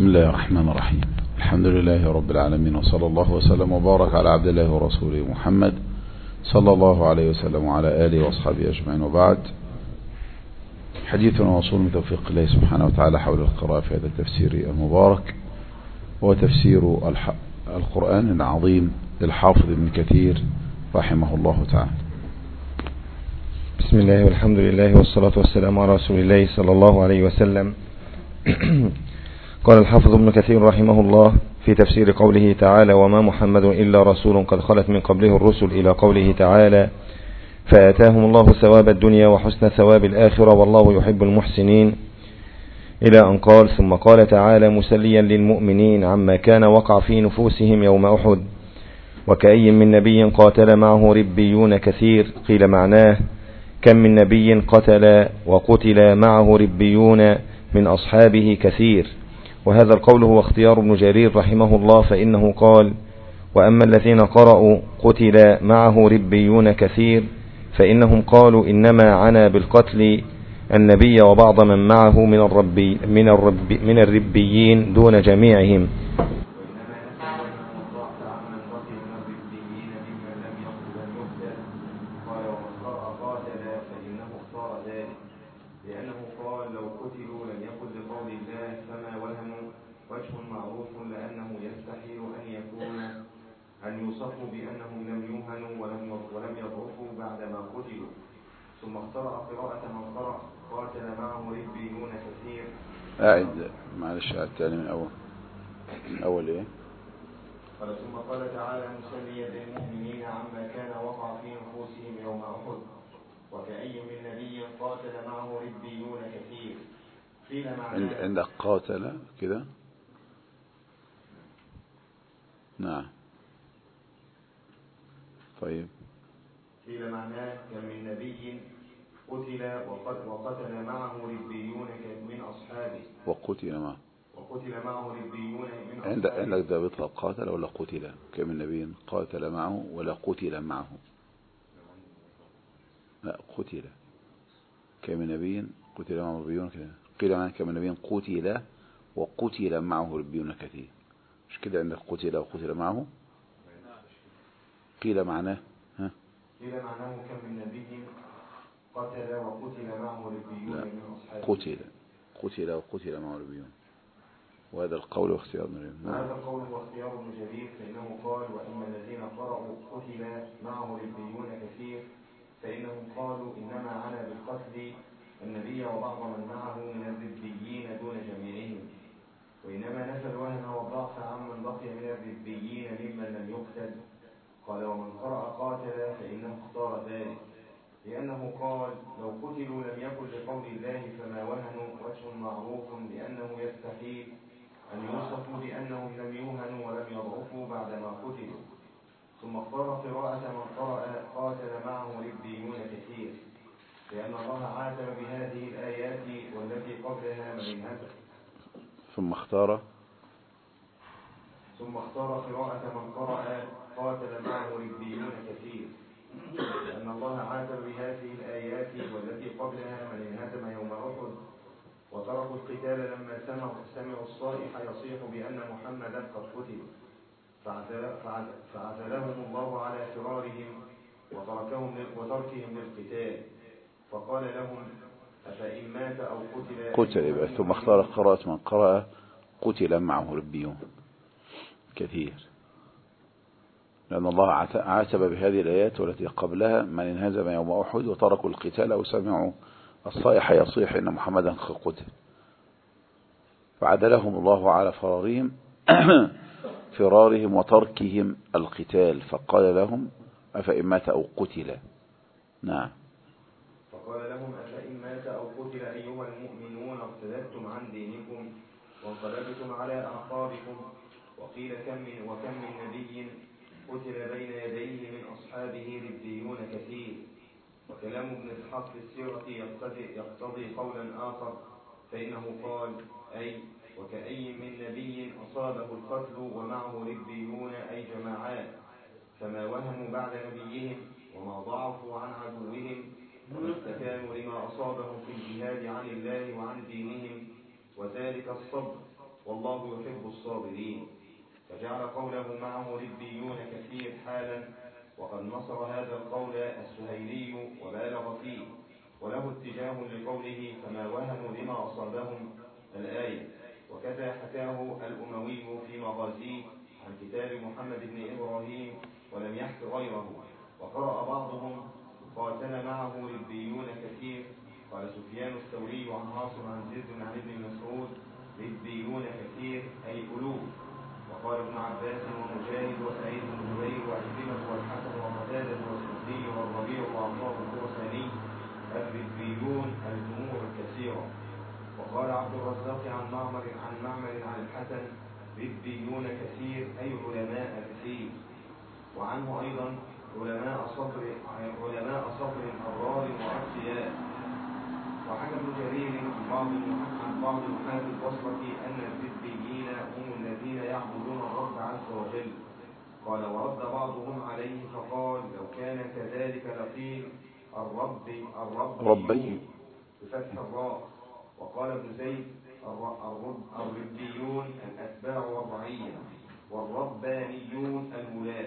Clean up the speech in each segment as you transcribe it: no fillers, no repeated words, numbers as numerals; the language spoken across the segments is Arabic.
بسم الله الرحمن الرحيم. الحمد لله رب العالمين، وصلى الله وسلم وبارك على عبد الله ورسوله محمد صلى الله عليه وسلم وعلى آله وأصحابه أجمعين، وبعد. حديثنا وصول من توفيق الله سبحانه وتعالى حول القراءة في هذا التفسير المبارك، هو تفسير القرآن العظيم للحافظ ابن كثير رحمه الله تعالى. بسم الله والحمد لله والصلاة والسلام على رسول الله صلى الله عليه وسلم. قال الحافظ ابن كثير رحمه الله في تفسير قوله تعالى: وما محمد إلا رسول قد خلت من قبله الرسل، إلى قوله تعالى: فآتاهم الله ثواب الدنيا وحسن ثواب الآخرة والله يحب المحسنين، إلى أن قال: ثم قال تعالى مسليا للمؤمنين عما كان وقع في نفوسهم يوم أحد: وكأي من نبي قاتل معه ربيون كثير. قيل معناه: كم من نبي قتل وقتل معه ربيون من أصحابه كثير. وهذا القول هو اختيار ابن جرير رحمه الله، فإنه قال: وأما الذين قرأوا قتل معه ربيون كثير فإنهم قالوا إنما عنا بالقتل النبي وبعض من معه من الربيين دون جميعهم. ثم اخترع قراءة من قرأ قاتل معه ربيون كثير. معلش التالي من أول إيه؟ قال: ثم قال تعالى مسليا للمؤمنين عما كان وقع في نفوسهم يوم أحد: وكأي من نبي قاتل معه ربيون كثير. قيل معناه عندك قاتل كده؟ نعم. طيب. قيل معناه: كم من نبي قتل وقتل معه ربيون من أصحابه. وقتل معه ربيون من أصحابه. عندك ضابطها قاتل ولا قتل؟ كم من نبي قاتل معه ولا قتل معه؟ لا، قتل. كم من نبي قتل معه ربيون كثير. قيل معناه: كم من نبي قتل وقتل معه ربيون كثير. مش كده؟ عندك قتل وقتل معه. قيل معناه كم من نبي قتل وقتل معه ربيون من أصحابه. قتل وقتل معه ربيون. وهذا القول واختيار ابن جرير، فإنه قال: وإما الذين قرأوا قتل معه ربيون كثير فإنهم قالوا إنما عنا بالقتل النبي وبعض من معه من الربيين دون جميعهم، وإنما نفى الوهن والضعف عمن بقي من الربيين ممن لم يقتل. قال: ومن قرأ قاتل فإنه اختار ذلك، لأنه قال: لو قتلوا لم يكن لقول الله فما وهنوا وجه معروف لأنه يستحيل أن يوصفوا بأنهم لم يوهنوا ولم يضعفوا بعدما قتلوا. ثم اختار قراءة من قرأ قاتل معه ربيون كثير، لأن الله عاتب بهذه الآيات والتي قبلها من الهدف. ثم اختار قراءة من قرأ قاتل معه ربيون كثير، لأن الله عاتب بهذه الآيات والتي قبلها من انهزم يوم أحد وتركوا القتال لما سمعوا الصائح يصيح بأن محمدا قد قتل، فعزلهم الله على فرارهم وتركهم للقتال، فقال لهم: أفإن مات أو قتل. ثم اختار قراءة من قرأ قتل معه ربيون كثير، لأن الله عاتب بهذه الآيات والتي قبلها من انهزم يوم أحد وتركوا القتال وسمعوا الصائح يصيح إن محمدا قد قتل، فعدلهم الله على فرارهم وتركهم القتال، فقال لهم: أفإن مات أو قتل. نعم. فقال لهم: أفإن مات أو قتل أيها المؤمنون ارتدتم عن دينكم وانقلبتم على أعقابكم. وقيل: وكم من نبي قتل بين يديه من أصحابه ربيون كثير. وكلام ابن إسحاق في السيرة يقتضي قولا آخر، فإنه قال: أي وكأي من نبي أصابه القتل ومعه ربيون أي جماعات، فما وهنوا بعد نبيهم وما ضعفوا عن عدوهم وما استكانوا لما أصابهم في الجهاد عن الله وعن دينهم، وذلك الصبر، والله الصابرين، فجعل قوله معه ربيون كثير حالا، وقد نصر هذا القول السهيلي وبالغ فيه، وله اتجاه لقوله فما وهنوا لما أصابهم الآية. وكذا حكاه الأموي في مغازيه عن كتاب محمد بن إبراهيم ولم يحك غيره. وقرأ بعضهم قاتل معه ربيون كثير. قال سفيان الثوري عن عاصم عن زيد عن ابن مسعود ربيون كثير أي ألوف. وقال ابن عباس ومجاهد وسعيد بن جبير وعكرمة والحسن وقتادة والسدي والربيع وعطاء الخرساني الربيون الجموع الكثيرة. وقال عبد الرزاق عن معمر عن الحسن ربيون كثير أي علماء كثير. وعنه أيضا علماء صبر أبرار وأتقياء. وحكى ابن جرير عن بعض محاذ البصرة أن الربيين هم الذين يعبدون الرب عز وجل. قال ورد بعضهم عليه فقال لو كان كذلك لقيل الربي بفتح الراء. وقال ابن زيد الربيون الأتباع والرعية، والربانيون الولاة.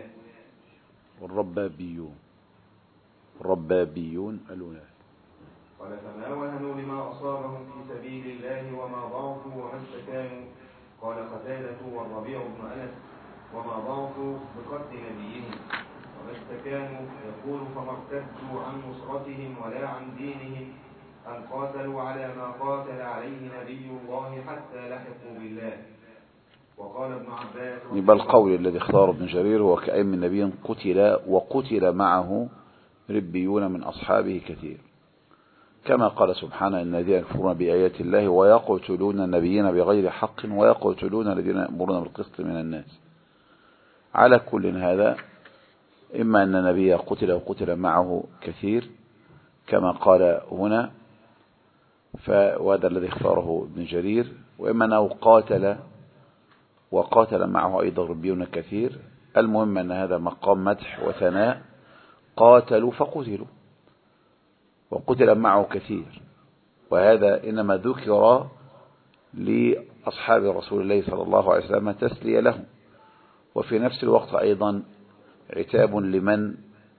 والربابيون الولاة. قال فما وهنوا لما أصابهم في سبيل الله وما ضعفوا وما استكانوا. قال قتادة والربيع بن أنس وما ضعفوا بقتل نبيهم وما استكانوا. يقول فما ارتدوا عن نصرتهم ولا عن دينهم أن قاتلوا على ما قاتل عليه نبي الله حتى لحقوا بالله. وقال ابن عباس يبقى القول الذي اختاره ابن جرير هو كأي من نبي قتل وقتل معه ربيون من أصحابه كثير، كما قال سبحانه إن الذين يكفرون بآيات الله ويقتلون النبيين بغير حق ويقتلون الذين يأمرون بالقسط من الناس. على كل هذا إما أن النبي قتل وقتل معه كثير كما قال هنا، وهذا الذي اختاره ابن جرير، وإما أنه قاتل وقاتل معه أيضا ربيون كثير. المهم أن هذا مقام مدح وثناء، قاتلوا فقتلوا وقتل معه كثير، وهذا إنما ذكر لأصحاب رسول الله صلى الله عليه وسلم تسلية لهم، وفي نفس الوقت أيضا عتاب لمن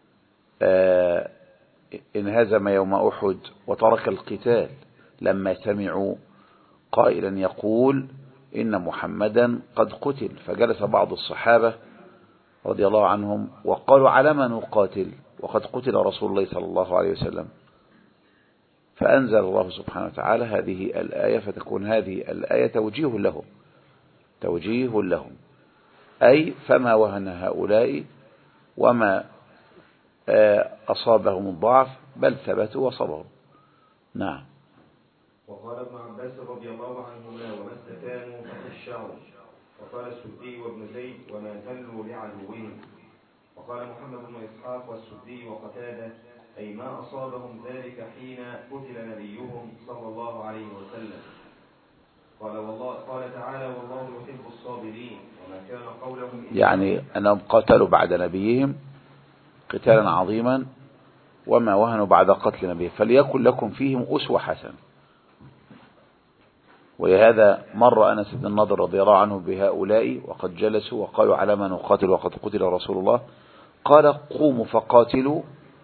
انهزم يوم أحد وترك القتال لما سمعوا قائلا يقول إن محمدا قد قتل، فجلس بعض الصحابة رضي الله عنهم وقالوا على ما نقاتل وقد قتل رسول الله صلى الله عليه وسلم. فأنزل الله سبحانه وتعالى هذه الآية، فتكون هذه الآية توجيه لهم، أي فما وهن هؤلاء وما أصابهم الضعف بل ثبتوا وصبروا. نعم. وقال ابن عباس رضي الله عنهما وما استكانوا فخشعوا. وقال السدي وابن زيد وما ذلوا لعدوهم. وقال محمد بن إسحاق والسدي وقتادة أي ما أصابهم ذلك حين قتل نبيهم صلى الله عليه وسلم. قال تعالى والله يحب الصابرين. وما كان قولهم يعني أنهم قاتلوا بعد نبيهم قتالا عظيما وما وهنوا بعد قتل نبيهم، فليكن لكم فيهم أسوة حسنة. ولهذا مر أنس بن النضر رضي الله عنه بهؤلاء وقد جلسوا وقالوا على ما نقاتل وقد قتل رسول الله، قال قوموا فقاتلوا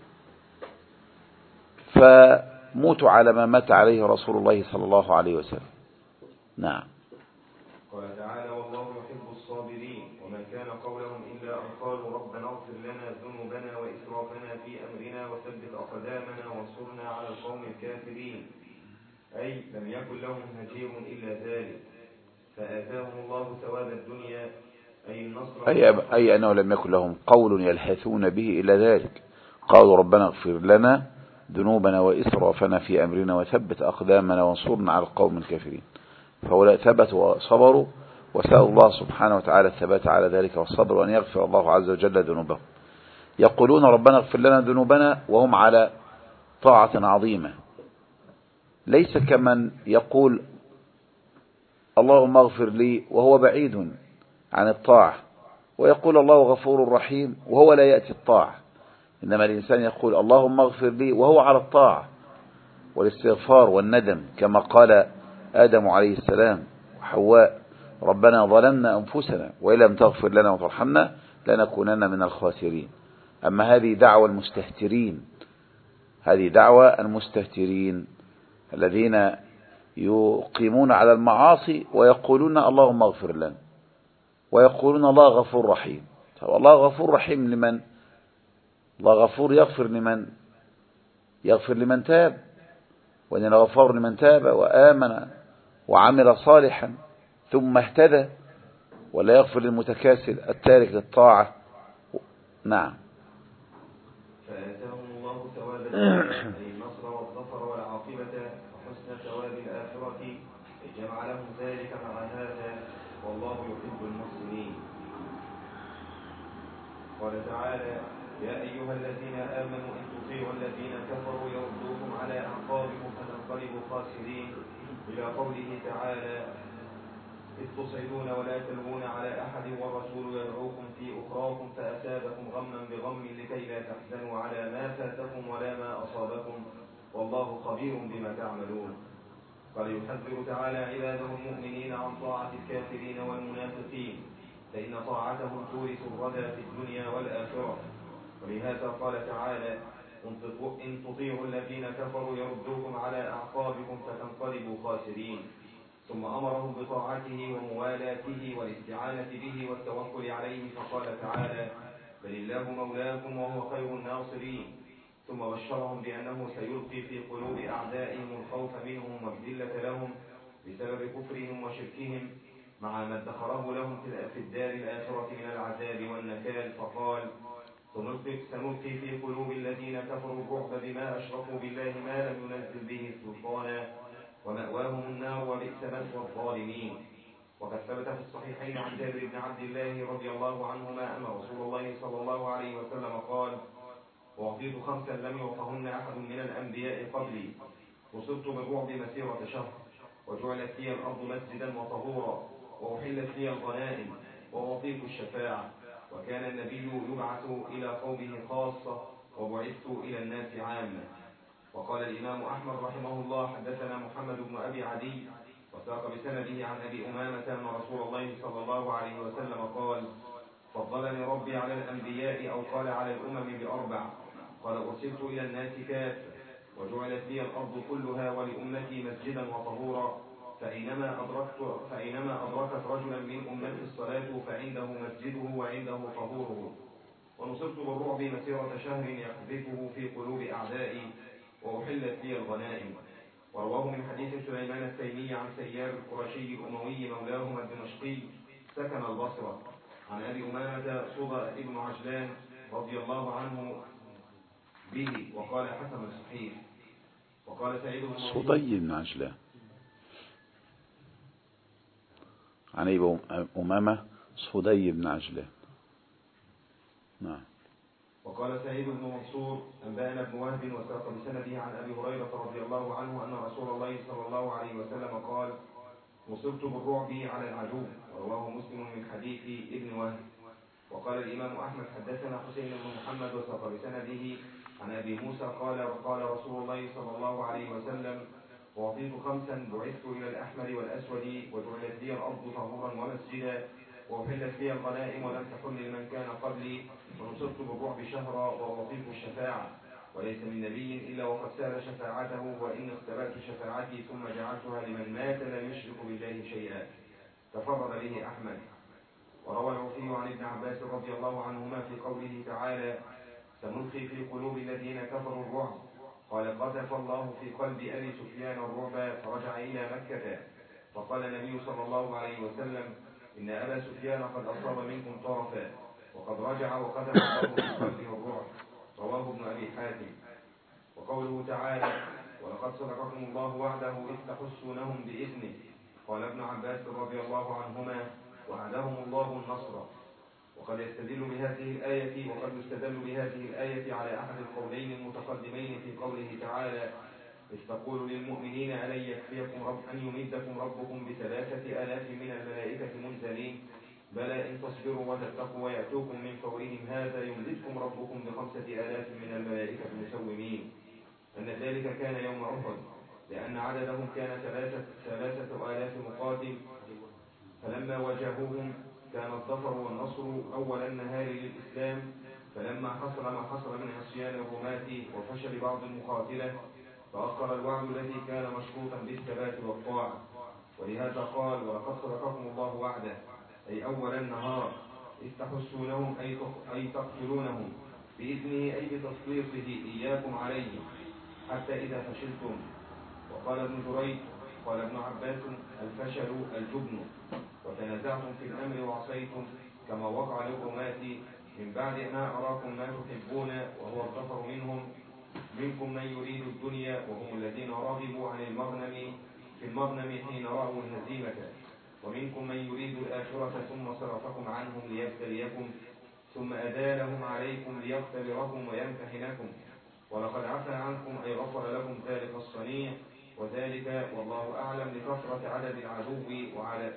فموتوا على ما مات عليه رسول الله صلى الله عليه وسلم. نعم. قال تعالى والله يحب الصابرين. وما كان قولهم إلا أن قالوا ربنا اغفر لنا ذنوبنا وإسرافنا في أمرنا وثبت أقدامنا وانصرنا على القوم الكافرين، أي لم يكن لهم هجير إلا ذلك فآتاهم الله ثواب الدنيا أي النصر، أي أنه لم يكن لهم قول يلحثون به إلا ذلك. قالوا ربنا اغفر لنا ذنوبنا وإسرافنا في أمرنا وثبت أقدامنا وانصرنا على القوم الكافرين. فهؤلاء ثبتوا وصبروا وسألوا الله سبحانه وتعالى الثبات على ذلك والصبر، وأن يغفر الله عز وجل ذنوبهم. يقولون ربنا اغفر لنا ذنوبنا وهم على طاعة عظيمة، ليس كمن يقول اللهم اغفر لي وهو بعيد عن الطاعة، ويقول الله غفور رحيم وهو لا يأتي الطاعة. إنما الإنسان يقول اللهم اغفر لي وهو على الطاعة والاستغفار والندم، كما قال آدم عليه السلام وحواء ربنا ظلمنا أنفسنا وإن لم تغفر لنا وترحمنا لنكونن من الخاسرين. أما هذه دعوة المستهترين، هذه دعوة المستهترين الذين يقيمون على المعاصي ويقولون اللهم اغفر لنا، ويقولون الله غفور رحيم. الله غفور رحيم لمن؟ الله غفور يغفر لمن؟ يغفر لمن تاب، وإن غفور لمن تاب وآمن وعمل صالحا ثم اهتدى، ولا يغفر للمتكاسل التارك للطاعة. نعم. فآتاهم الله ثواب الدنيا أي النصر والظفر والعاقبة وحسن ثواب الآخرة جمع لهم ذلك مع هذا والله يحب المحسنين. قال تعالى يا أيها الذين آمنوا إن تطيعوا الذين كفروا يردوكم على أعقابكم فتنقلبوا خاسرين إلى قوله تعالى إذ تصعدون ولا تلوون على أحد والرسول يدعوكم في أخراكم فأثابكم غما بغم لكي لا تحزنوا على ما فاتكم ولا ما أصابكم والله خبير بما تعملون. قال يحذر تعالى عباده المؤمنين عن طاعة الكافرين والمنافقين فإن طاعتهم تورث الردى في الدنيا والآخرة. ولهذا قال تعالى إن تطيعوا الذين كفروا يردوكم على أعقابكم فتنقلبوا خاسرين. ثم أمرهم بطاعته وموالاته والاستعانة به والتوكل عليه فقال تعالى بل الله مولاكم وهو خير الناصرين. ثم بشرهم بأنه سيلقي في قلوب أعدائهم الخوف منهم والذلة لهم بسبب كفرهم وشركهم مع ما ادخره لهم في الدار الآخرة من العذاب والنكال. فقال سنلقي في قلوب الذين كفروا الرعب بما أشركوا بالله ما لم ينزل به سلطانا ومأواهم النار وبئس مثوى الظالمين. وقد ثبت في الصحيحين عن جابر بن عبد الله رضي الله عنهما أن رسول الله صلى الله عليه وسلم قال أعطيت 5 لم يعطهن أحد من الأنبياء قبلي وصبت بالرعب مسيرة شهر وجعلت لي الأرض مسجدا وطهورا وأحلت لي الغنائم وأعطيت الشفاعة وكان النبي يبعث إلى قومه خاصة وبعثت إلى الناس عامة. وقال الإمام أحمد رحمه الله حدثنا محمد بن أبي عدي وساق بسنده عن أبي أمامة أن رسول الله صلى الله عليه وسلم قال فضلني ربي على الأنبياء أو قال على الأمم ب4 قال أرسلت إلى الناس كافة وجعلت لي الأرض كلها ولأمتي مسجدا وطهورا فأينما أدركت رجلا من أمتي الصلاة فعنده مسجده وعنده طهوره. ونصرت بالرعب مسيرة شهر يقذفه في قلوب أعدائي وأحلت لي الغنائم. ورواه من حديث سليمان التيمي عن سيار القرشي الأموي مولاهم الدمشقي سكن البصرة عن أبي أمامة صدى ابن عجلان رضي الله عنه به وقال حسن الصحيح. وقال سعيد بن صدي بن عجلان عن أبي أمامة صدي بن عجلان. نعم. وقال سعيد بن منصور أنبأنا ابن وهب وساق بسنده عن أبي هريرة رضي الله عنه أن رسول الله صلى الله عليه وسلم قال وصرت بالرعب على العدو. ورواه مسلم من حديث ابن وهب. وقال الإمام أحمد حدثنا حسين بن محمد وساق بسنده عن أبي موسى قال رسول الله صلى الله عليه وسلم وأعطيت 5 بعثت إلى الأحمر والأسود وجعلت لي الأرض طهورا ومسجدا وأحلت لي الغنائم ولم تحل لمن كان قبلي ونصرت بالرعب شهرا وأعطيت الشفاعة وليس من نبي إلا وقد سأل شفاعته وإن اختبأت شفاعتي ثم جعلتها لمن مات لا يشرك بالله شيئا. تفرد به أحمد. وروى العوفي عن ابن عباس رضي الله عنهما في قوله تعالى سنلقي في قلوب الذين كفروا الرعب قال قذف الله في قلب أبي سفيان الرعب فرجع إلى مكة فقال النبي صلى الله عليه وسلم إن أبا سفيان قد أصاب منكم طرفا وقد رجع وقذف الله في قلبه الرعب. رواه ابن أبي حاتم. وقوله تعالى ولقد صدقكم الله وعده إذ تحسونهم بإذنه قال ابن عباس رضي الله عنهما وعدهم الله النصر. وقد يستدل بهذه الآية على أحد القولين المتقدمين في قوله تعالى إذ تقول للمؤمنين ألن يكفيكم أن يمدكم ربكم ب3,000 من الملائكة منزلين بلى إن تصبروا وتتقوا ويأتوكم من فورهم هذا يمددكم ربكم ب5,000 من الملائكة مسومين. أن ذلك كان يوم أحد لأن عددهم كان 3,000 مقاتل فلما واجهوهم كان الظفر والنصر أول النهار للإسلام. فلما حصل ما حصل من عصيان الرماة وفشل بعض المقاتلة فأخر الوعد الذي كان مشروطا بالثبات والطاعة. ولهذا قال: ولقد صدقكم الله وعده، أي أول النهار، إذ تحسونهم أي تقتلونهم بإذنه أي بتسليطه إياكم عليه حتى إذا فشلتم. وقال ابن جريج قال ابن عباس: الفشل الجبن، وتنازعتم في الأمر وعصيتم كما وقع للرماة من بعد ما أراكم ما تحبون وهو الظفر منكم من يريد الدنيا وهم الذين رغبوا عن المغنم حين رأوا الهزيمة، ومنكم من يريد الآخرة ثم صرفكم عنهم ليبتليكم ثم أدالهم عليكم ليختبركم ويمتحنكم، ولقد عفا عنكم أي غفر لكم ذلك الصنيع، وذلك والله أعلم لكثرة عدد العدو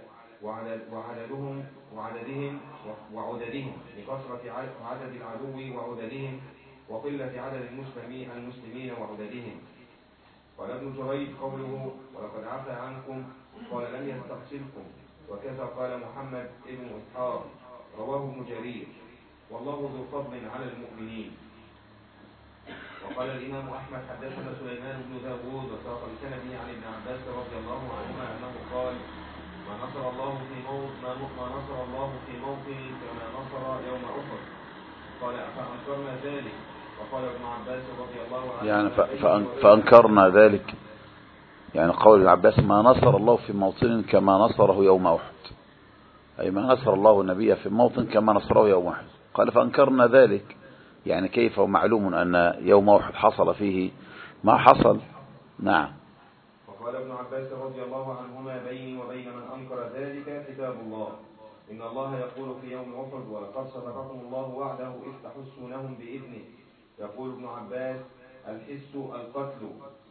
وعددهم لكثرة عدد العدو وعددهم وقلة عدد المسلمين وعددهم. قال ابن جريج قوله ولقد عفا عنكم قال لم يستقتلكم، وكذا قال محمد ابن إسحاق رواه ابن جرير والله ذو فضل على المؤمنين. وقال الإمام أحمد حدثنا سليمان بن داود وساق بسنده عن ابن عباس رضي الله عنهما أنه قال: ما نصر الله في موطن كما نصر يوم أحد. قال: فأنكرنا ذلك. وقال ابن عباس رضي الله عنه يعني فأنكرنا ذلك، يعني قول ابن عباس: ما نصر الله في موطن كما نصره يوم أحد، أي ما نصر الله النبي في موطن كما نصره يوم أحد. قال: فأنكرنا ذلك، يعني كيف ومعلوم أن يوم أحد حصل فيه ما حصل. نعم. وقال ابن عباس رضي الله عنهما: بيني وبين من أنكر ذلك كتاب الله، إن الله يقول في يوم أحد: ولقد صدقكم الله وعده إذ تحسونهم بإذنه. يقول ابن عباس: الحس القتل،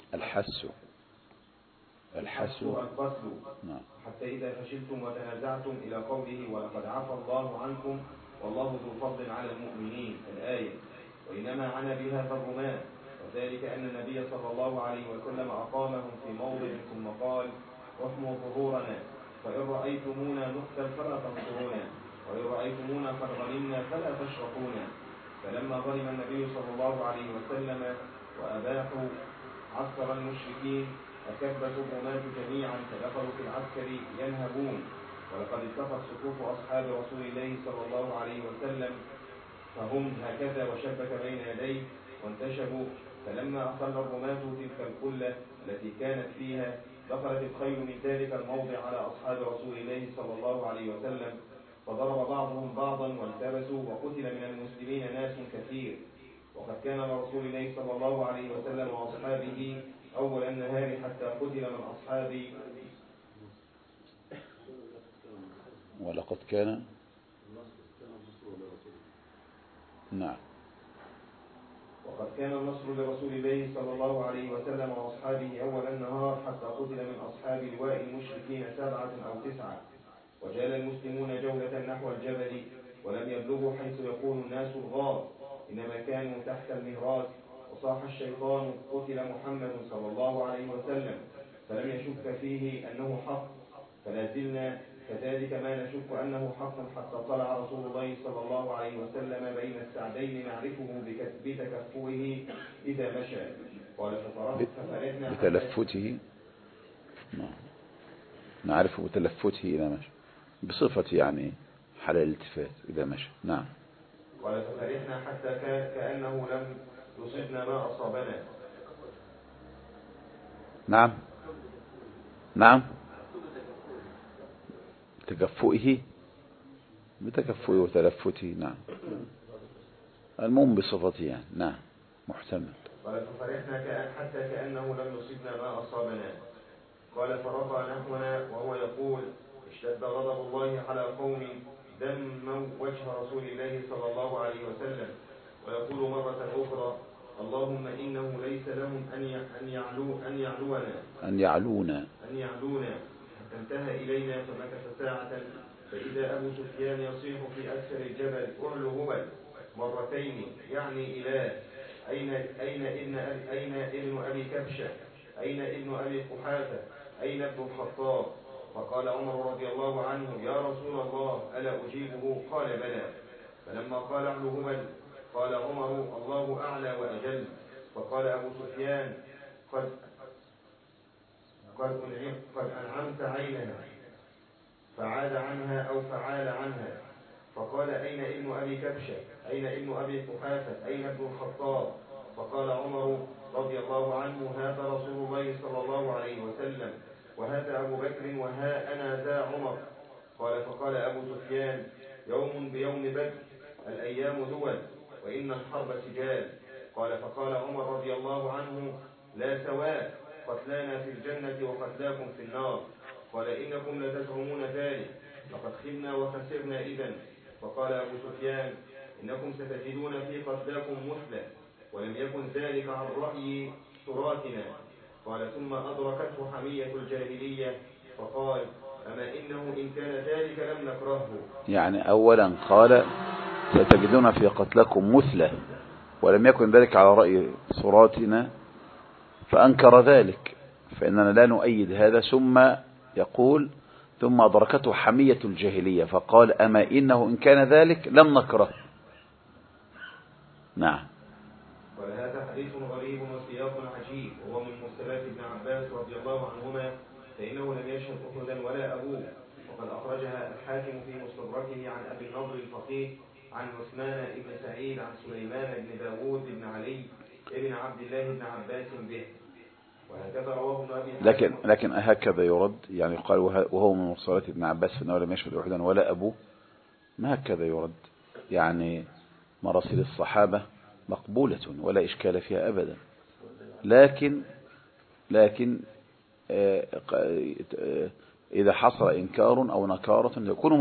الحس القتل، حتى إذا فشلتم وتنازعتم إلى قوله ولقد عفى الله عنكم والله ذو فضل على المؤمنين الآية. وإنما عنا بها الرماة، وذلك أن النبي صلى الله عليه وسلم أقامهم في موضع ثم قال: واحموا ظهورنا، فإن رأيتمونا نقتل فلا تنصرونا، وإن رأيتمونا قد غنمنا فلا تشركونا. فلما غنم النبي صلى الله عليه وسلم وأباحوا عسكر المشركين أكبت الرماة جميعا فدخلوا في العسكر ينهبون. ولقد التقت صفوف أصحاب رسول الله صلى الله عليه وسلم فهم هكذا وشبك بين يديه وانتشبوا. فلما أخل الرماة تلك القلة التي كانت فيها دخلت الخيل من ذلك الموضع على أصحاب رسول الله صلى الله عليه وسلم فضرب بعضهم بعضا والتبسوا وقتل من المسلمين ناس كثير. وقد كان لرسول الله صلى الله عليه وسلم وأصحابه أول النهار حتى قتل من أصحابه. ولقد كان نعم. وقد كان النصر لرسول الله صلى الله عليه وسلم وأصحابه أول النهار حتى قتل من أصحاب لواء المشركين 7 أو 9. وجال المسلمون جولة نحو الجبل ولم يبلغوا حيث يكون الناس الغار، إنما كانوا تحت المهراس. وصاح الشيطان: قتل محمد صلى الله عليه وسلم، فلم يشك فيه أنه حق. فلا زلنا كذلك ما نشك أنه حق حتى طلع رسول الله صلى الله عليه وسلم بين السعدين نعرفه بتكفؤه إذا مشى. قال: ففرحنا بتلفته، نعرفه بتلفته إذا مشى، بصفة يعني حال الالتفات إذا مشى. نعم. قال: ففرحنا حتى كأنه لم يصبنا ما أصابنا. نعم نعم. بتكفؤه وتلفته. نعم. المهم بصفته يعني. نعم محتمل. قال: ففرحنا حتى كأنه لم يصبنا ما أصابنا. قال: فرفع نحونا وهو يقول: اشتد غضب الله على قوم دموا وجه رسول الله صلى الله عليه وسلم. ويقول مرة أخرى: اللهم إنه ليس لهم أن يعلونا حتى انتهى إلينا. فمكث ساعة فإذا أبو سفيان يصيح في أكثر الجبل: اعلو هبل مرتين، يعني إله. أين ابن أبي كبشة؟ أين ابن أبي قحافة؟ أين ابن الخطاب؟ فقال عمر رضي الله عنه: يا رسول الله ألا أجيبه؟ قال: بلى. فلما قال ابن هبل قال عمر: الله أعلى وأجل. فقال أبو سفيان: قد أنعمت عينها، فعاد عنها أو فعال عنها. فقال: أين ابن أبي كبشة؟ أين ابن أبي قحافة؟ أين ابن الخطاب؟ فقال عمر رضي الله عنه: هذا رسول الله صلى الله عليه وسلم، وهذا أبو بكر، وها أنا ذا عمر. فقال أبو سفيان: يوم بيوم بدر، الأيام دول، وإن الحرب سجال. فقال عمر رضي الله عنه: لا سواء، قتلانا في الجنة وقتلاكم في النار. قال: إنكم لتزعمون ذلك، لقد خبنا وخسرنا إذن. فقال أبو سفيان: إنكم ستجدون في قتلاكم مثلى، ولم يكن ذلك عن رأي تراثنا. ثم أدركته حمية الجاهلية، فقال: أما إنه إن كان ذلك لم نكرهه. يعني أولا قال: ستجدون في قتلكم مثلى، ولم يكن ذلك على رأي صوراتنا، فأنكر ذلك، فإننا لا نؤيد هذا. ثم يقول: ثم أدركته حمية الجاهلية، فقال: أما إنه إن كان ذلك لم نكره. نعم. وهذا حديث غريب وسياق عجيب، وهو من مرسلات ابن عباس رضي الله عنهما، فإنه لم يشهد أحدا ولا أبوه. وقد أخرجها الحاكم في مستدركه عن أبي النضر الفقيه عن عثمان بن سعيد عن سليمان بن داود بن علي ابن عبد الله بن عباس به. وهكذا رواه ابن أبي لكن هكذا يرد، يعني قال وهو من مرسلات ابن عباس فإنه لم يشهد أحدا ولا أبوه. ما هكذا يرد، يعني مراسيل الصحابة مقبولة ولا إشكال فيها أبدا، لكن إذا حصل إنكار أو نكارة يكون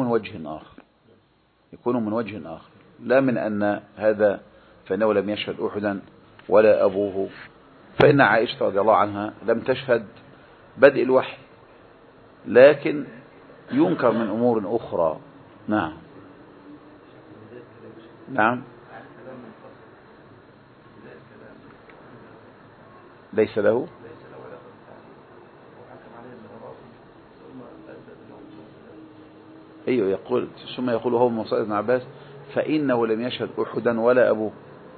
من وجه آخر، لا من أن هذا فإنه لم يشهد أحدا ولا أبوه. فإن عائشة رضي الله عنها لم تشهد بدء الوحي، لكن ينكر من أمور أخرى. نعم. ليس له. أيوه، يقول ثم يقول هو من ابن عباس فإنه لم يشهد أحدا ولا أبوه.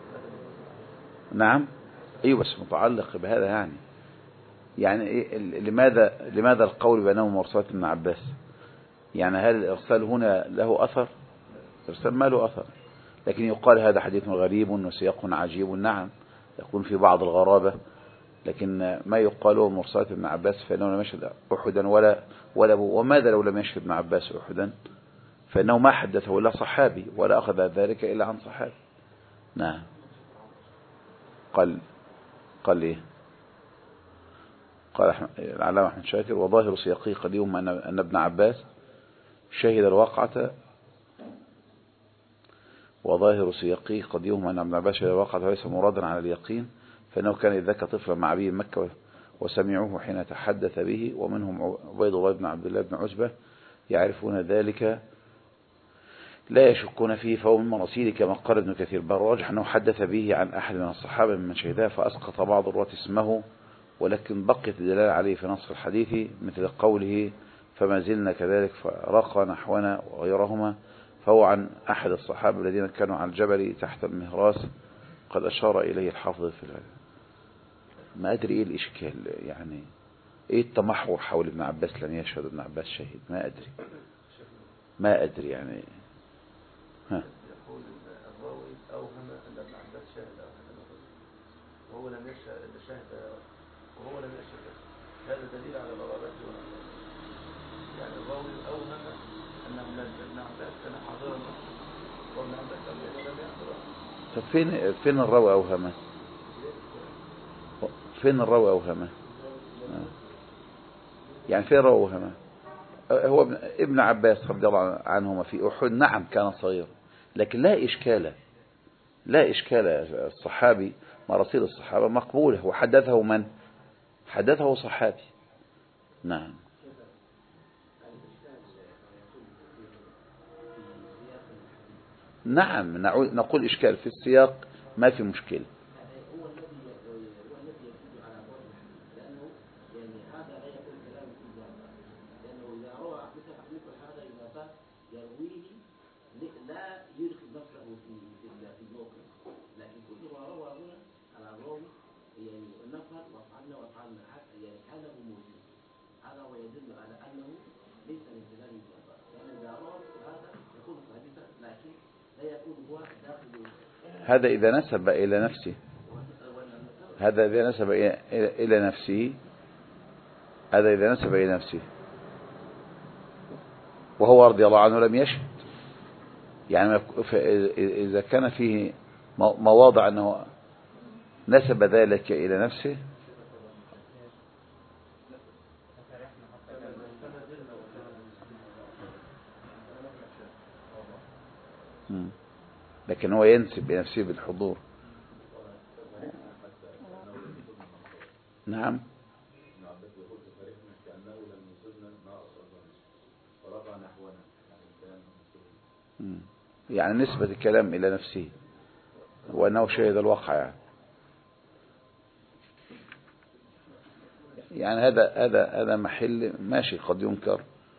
نعم. أيوه، بس متعلق بهذا، يعني إيه؟ لماذا القول بأنه مرسلات ابن عباس؟ يعني هل الإرسال هنا له أثر؟ الإرسال ما له أثر، لكن يقال هذا حديث غريب وسياق عجيب. نعم، يكون في بعض الغرابة، لكن ما يقاله مرسلات ابن عباس فإنه لم يشهد أحدا ولا أبوه. وماذا لو لم يشهد ابن عباس أحدا؟ فإنه ما حدثه إلا صحابي، ولا أخذ ذلك إلا عن صحابي. نعم. قال إيه؟ قال العلامة أحمد شاكر: وظاهر سياقه قديم أن ابن عباس شهد الواقعة، وليس مرادا على اليقين، فإنه كان إذ ذاك طفلا مع أبيه مكة وسمعوه حين تحدث به، ومنهم عبيد الله بن عبد الله بن عتبة يعرفون ذلك لا يشكون فيه، فهو من مراسيل كما قال ابن كثير. بل راجح أنه حدث به عن أحد من الصحابة ممن شهدها، فأسقط بعض الرواة اسمه، ولكن بقيت الدلالة عليه في نص الحديث، مثل قوله: فما زلنا كذلك فرقى نحونا وغيرهما، فهو عن أحد الصحابة الذين كانوا على الجبل تحت المهراس، قد أشار إليه الحافظ في الهدى. ما أدري إيه الإشكال، يعني إيه التمحور حول ابن عباس لم يشهد ابن عباس شهيد؟ ما أدري يعني. يقول الراوي أوهم أن ابن عباس شهد وهو لم يشهد هذا دليل على ضرورته. يعني الراوي أوهم أن ابن عباس كان حاضرا وابن عباس لم يحضر. طب فين الراوي أوهمه؟ يعني فين الراوي أوهمه؟ هو ابن عباس رضي الله عنهما في أحد نعم كان صغير، لكن لا إشكال الصحابي مراسيل الصحابة مقبولة، وحدثه من؟ حدثه صحابي. نعم. نعم، نقول إشكال في السياق ما في مشكلة. يرويه لا يدخل نفسه في الموقف، لكن كل ما روى هنا على الراوي يعني نفر وفعلنا يعني كانه موجود، هذا ويدل على انه ليس من خلال الجبار، لان اذا روى هذا يكون ثابتا لكن لا يكون هو داخل. هذا إذا نسب إلى نفسه، هذا إذا نسب إلى نفسه، هذا إذا نسب إلى نفسه وهو رضي الله عنه لم يشهد. يعني إذا كان فيه مواضع أنه نسب ذلك إلى نفسه لكن هو ينسب بنفسه بالحضور. نعم. يعني نسبة الكلام إلى نفسه وأنه شهد الواقع، يعني هذا محل ماشي قد ينكر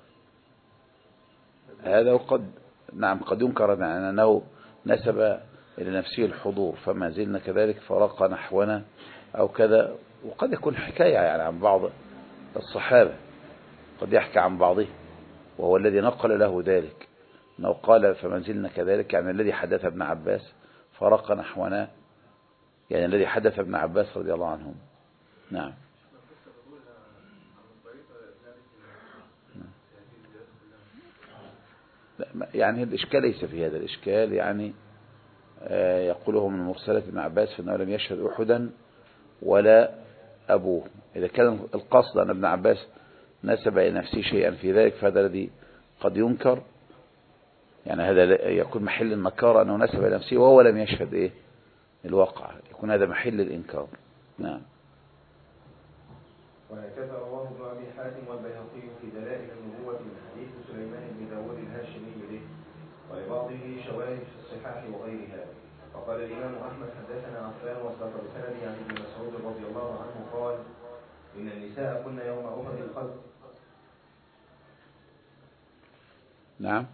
هذا، وقد نعم قد ينكر أنه نسب إلى نفسه الحضور فما زلنا كذلك فرق نحونا أو كذا. وقد يكون حكاية يعني عن بعض الصحابة، قد يحكي عن بعضه وهو الذي نقل له ذلك أنه قال فما زلنا كذلك، يعني الذي حدث ابن عباس فرق نحونا، يعني الذي حدث ابن عباس رضي الله عنهم. نعم. يعني الإشكال ليس في هذا الإشكال، يعني يقوله من مرسلة ابن عباس فإنه لم يشهد أحدا ولا أبوه. إذا كان القصد أن ابن عباس نسب إلى نفسه شيئا في ذلك فهذا الذي قد ينكر، يعني هذا يكون محل النكارة أنه نسب إلى نفسه وهو لم يشهد الواقع، يكون هذا محل الإنكار. نعم. وهكذا رواه ابن أبي حاتم والبيهقي في دلائل النبوة من حديث سليمان بن داود الهاشمي به، ولبعضه شواهد في الصحاح وغيرها. وقال الإمام أحمد حدثنا عفان وساق بسند عن ابن مسعود رضي الله عنه قال إن النساء كن يوم أحد الخلق. نعم.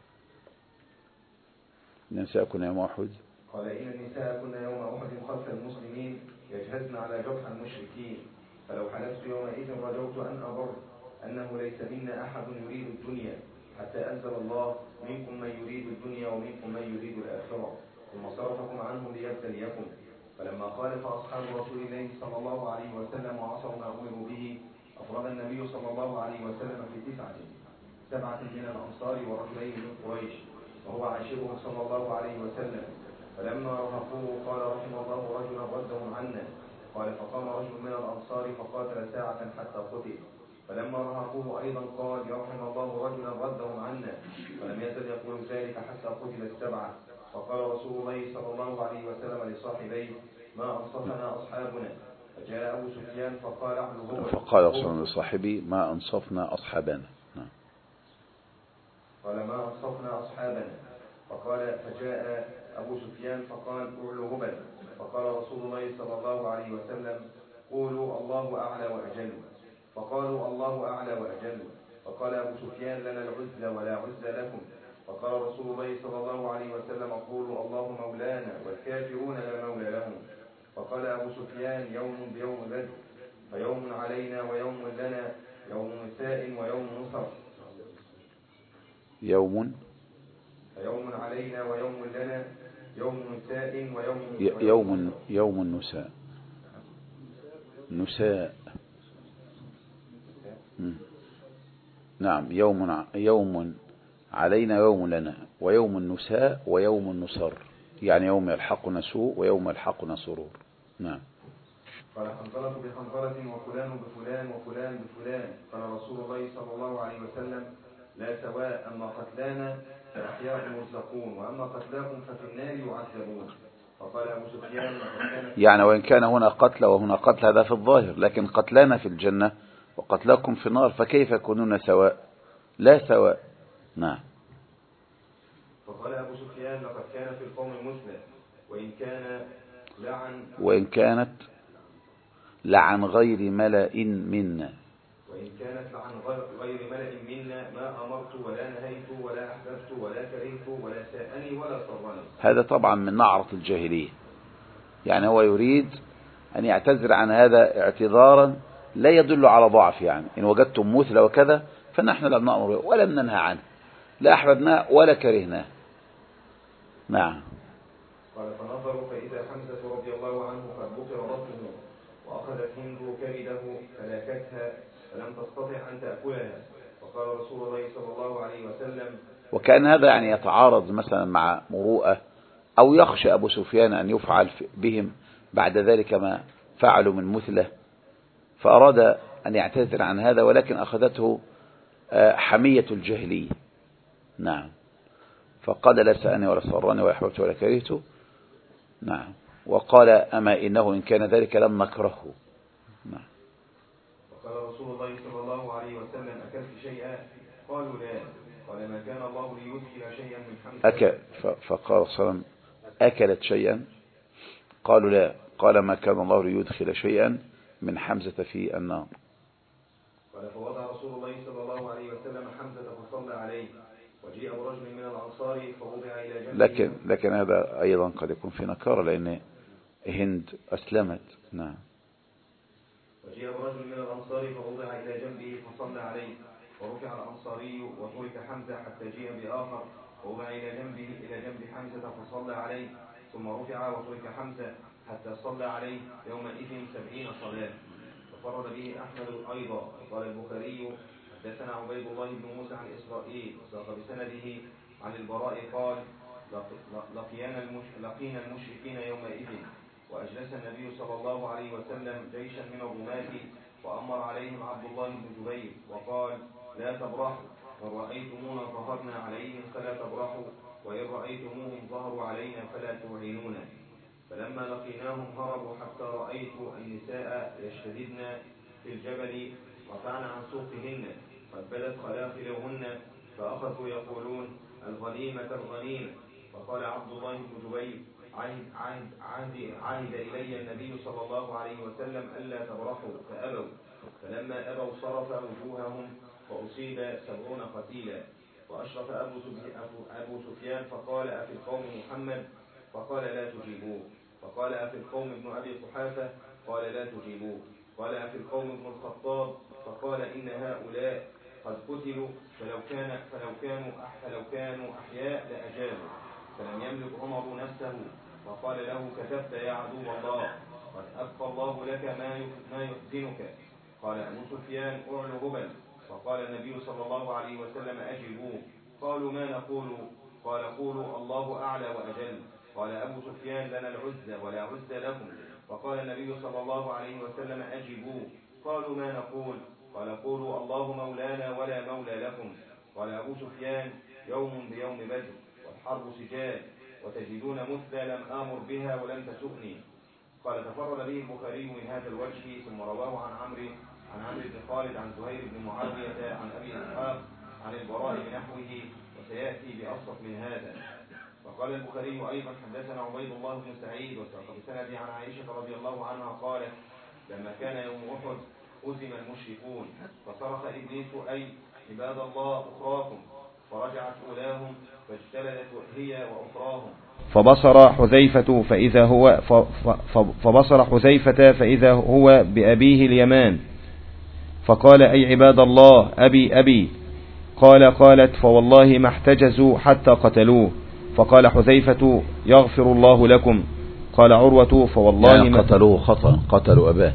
النساء كن يوم أحد. قال إن النساء كن يوم أحد خلف المسلمين يجهزن على جرح المشركين، فلو حلفت يومئذ رجوت أن أبر أنه ليس منا أحد يريد الدنيا حتى أنزل الله منكم من يريد الدنيا ومنكم من يريد الآخرة ثم صرفكم عنهم ليبتليكم. فلما خالف أصحاب رسول الله صلى الله عليه وسلم وعصوا ما أمروا به أفرد النبي صلى الله عليه وسلم في 7 من الأنصار ورجلين من قريش وهو عاشرهم صلى الله عليه وسلم. فلما رهقوه قال رحم الله رجلا ردهم عنا. قال فقام رجل من الأنصار فقاتل ساعة حتى قتل. فلما رهقوه أيضا قال يرحم الله رجلا ردهم عنا. فلم يزل يقول ذلك حتى قتل 7. فقال رسول الله صلى الله عليه وسلم لصاحبيه ما أنصفنا أصحابنا. فجاء أبو سفيان فقال فقال لصاحبي ما أنصفنا أصحابنا. قال ما أنصفنا أصحابنا. فجاء أبو سفيان فقال اعلوا هبل. فقال رسول الله صلى الله عليه وسلم قولوا الله أعلى وأجل. فقالوا الله أعلى وأجل. فقال أبو سفيان لنا العزة ولا عزة لكم. فقال رسول الله صلى الله عليه وسلم قولوا الله مولانا والكافرون لا مولى لهم. فقال أبو سفيان يوم بيوم بدر، فيوم علينا ويوم لنا، يوم نساء ويوم نصر. يوم علينا ويوم لنا، يوم نساء يوم النساء. نعم. يوم علينا ويوم لنا ويوم النساء ويوم النصر، يعني يوم يلحقنا سوء ويوم يلحقنا سرور. نعم. قال حنظلة بحنظلة وفلان بفلان وفلان بفلان. قال رسول الله صلى الله عليه وسلم لا سواء، أما قتلانا فأحياء مرزقون وأما قتلاكم ففي النار يعذبون. فقال أبو سفيان يعني وإن كان هنا قتل وهنا قتل هذا في الظاهر، لكن قتلانا في الجنة وقتلاكم في النار فكيف يكونون سواء؟ لا سواء. نعم. فقال أبو سفيان لقد كان في القوم مسلم وإن كانت لعن غير ملأ منا. وإن كانت عن غير ملأ منا ما أمرت ولا نهيت ولا أحببت ولا كرهت ولا ساءني ولا سرني. هذا طبعا من نعرة الجاهلية، يعني هو يريد أن يعتذر عن هذا اعتذارا لا يدل على ضعف، يعني إن وجدتم مثل وكذا فنحن لم نأمر ولم ننهى عنه، لا أحببناه ولا كرهناه. نعم. قال فنظروا فإذا حمزة رضي الله عنه قد بقر بطنه وأخذت هند كبده فلاكتها فلم تستطع أن تأكلها، فقال رسول الله صلى الله عليه وسلم. وكان هذا يعني يتعارض مثلا مع مروءة، أو يخشى أبو سفيان أن يفعل بهم بعد ذلك ما فعلوا من مثله، فأراد أن يعتذر عن هذا، ولكن أخذته حمية الجاهلية. نعم. فقال لا سأني ولا سرني ولا أحببت ولا كرهت. نعم. وقال أما إنه إن كان ذلك لم نكرهه. نعم. وقال رسول الله صلى الله عليه وسلم أكلت شيئا؟ قالوا لا. قال ما كان الله ليدخل شيئا من حمزة. فقال صلى الله عليه وسلم أكلت شيئا؟ قالوا لا. قال ما كان الله ليدخل شيئا من حمزة في النار. قال فوضع رسول الله صلى الله عليه وسلم حمزة فصلى عليه، وجيء برجل من الأنصار فوضع إلى جنبه. لكن هذا أيضا قد يكون في نكارة، لأن هند أسلمت. نعم. وجيء برجل من الأنصار فوضع إلى جنبه فصلى عليه، ورفع الأنصاري وترك حمزة حتى جيء بآخر فوضع إلى جنب حمزة فصلى عليه، ثم رفع وترك حمزة حتى صلى عليه يومئذ 70 صلاة. تفرد به أحمد أيضا. وقال البخاري حدثنا عبيد الله بن موسى عن إسرائيل وساق بسنده عن البراء قال لقينا المشركين يومئذ، وأجلس النبي صلى الله عليه وسلم جيشا من الرماة وأمر عليهم عبد الله بن جبير وقال لا تبرحوا، إن رأيتمونا ظهرنا عليهم فلا تبرحوا، وإن رأيتموهم ظهروا علينا فلا تعينونا. فلما لقيناهم هربوا حتى رأيت النساء يشتددن في الجبل رفعن عن سوقهن قد بدت خلاخلهن، فأخذوا يقولون الغنيمة الغنيمة. فقال عبد الله بن جبير عهد إلي النبي صلى الله عليه وسلم ألا تبرحوا فأبوا، فلما أبوا صرف وجوههم فأصيب 70 قتيلا. وأشرف أبو سفيان فقال أفي القوم محمد؟ فقال لا تجيبوه. فقال أفي القوم ابن أبي قحافة؟ قال لا تجيبوه. قال أفي القوم ابن الخطاب؟ فقال إن هؤلاء قد قتلوا فلو كانوا أحياء لأجابوا. فلم يملك عمر نفسه وقال له كذبت يا عدو الله، قد أبقى الله لك ما يحزنك. قال أبو سفيان أعلو هبل. فقال النبي صلى الله عليه وسلم أجيبوه. قالوا ما نقول؟ قال قولوا الله أعلى وأجل. قال أبو سفيان لنا العزة ولا عزة لكم. فقال النبي صلى الله عليه وسلم أجيبوه. قالوا ما نقول؟ قال قولوا الله مولانا ولا مولى لكم. قال أبو سفيان يوم بيوم بدر والحرب سجال، وتجدون مثلى لم آمر بها ولم تسؤني. قال تفرد به البخاري من هذا الوجه، ثم رواه عن عمرو بن خالد عن زهير بن معاوية عن أبي إسحاق عن البراء بنحوه، وسيأتي بأصف من هذا. وقال البخاري أيضا حدثنا عبيد الله بن سعيد وساق بسند عن عائشة رضي الله عنها قالت لما كان يوم أحد هزم المشركون فصرخ إبليس أي عباد الله أخراكم، فرجعت أولاهم فاجتلدت هي وأخراهم. فبصر حذيفة فإذا هو بأبيه اليمان، فقال أي عباد الله أبي. قالت فوالله ما احتجزوا حتى قتلوه. فقال حذيفة يغفر الله لكم. قال عروة فوالله يعني قتلوه خطأ، قتلوا أباه.